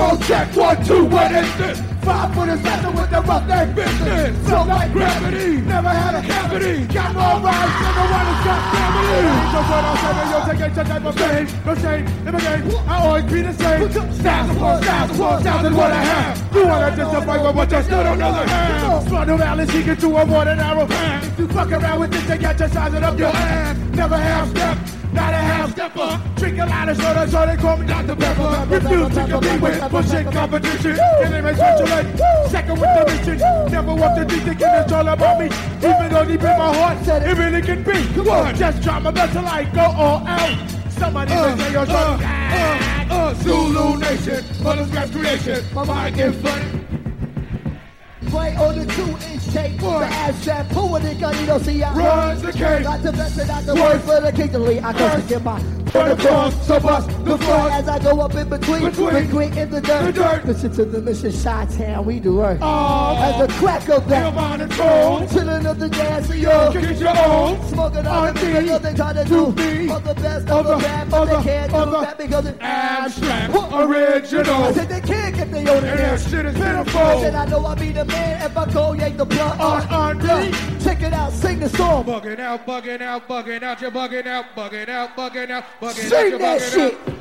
Microphone check, 1, 2, what is this? 5 foot assassin with the rough neck business. Flow like gravity, never had a cavity. Got more rhymes than the one who's got family. Just what I'm saying, you'll take a type of pain. No shame in the game, I always be the same. Styles upon styles is what I have. You wanna justify with what you still don't know the half. Slaughter Valley, she can do a more than arrow pass. If you fuck around with this, they got you sizing up your ass. Never half step. Not a half stepper, drink a lot of soda, so they call me Dr. Pepper. Refuse to compete with bullshit competition. Can't even speculate, second with the mission. Never walk the deep thinking it's all about me. Even though deep in my heart, it really can be. Come on, just try my best to like go all out. Somebody say you're Zulu Nation, mother's best creation. My mind gets funny. Play on the 2-inch tape, the abstract, pull with it, gun, you don't see I runs the cake. Not the best and not the worst for the kingly. I go to get my turn across, so bust the floor as I go up in between in the dirt. Listen to the mission, Chi-Town, we do work. As the crack of that, chillin' up the gas for you. Get your own. Smoking on the niggas, they try to do of the best of the rap, but they can't do that because it's abstract, original. I said they can't get the own and shit is pitiful. I said I know I be the man if I go yank the blunt on me. Check it out, sing the song. Bugging out, bugging out, bugging out, you're bugging out, bugging out, bugging out, bugging out, sing that shit.